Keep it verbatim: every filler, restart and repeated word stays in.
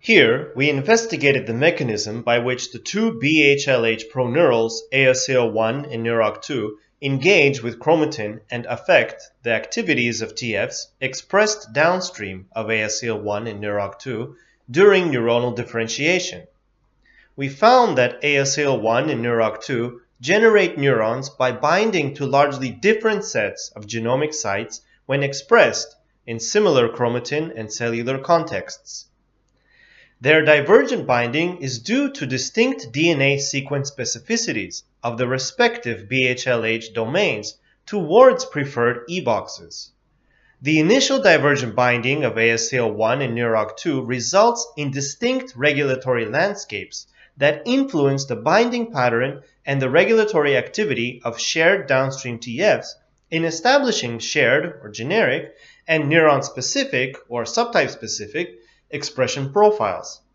Here, we investigated the mechanism by which the two B H L H proneurals A S A L one and NEROC two engage with chromatin and affect the activities of T Fs expressed downstream of A S A L one and NEROC two during neuronal differentiation. We found that A S A L one and NEROC two generate neurons by binding to largely different sets of genomic sites when expressed in similar chromatin and cellular contexts. Their divergent binding is due to distinct D N A sequence specificities of the respective B H L H domains towards preferred E boxes. The initial divergent binding of A S A L one and NEROC two results in distinct regulatory landscapes that influence the binding pattern and the regulatory activity of shared downstream T Fs in establishing shared or generic and neuron-specific or subtype-specific expression profiles.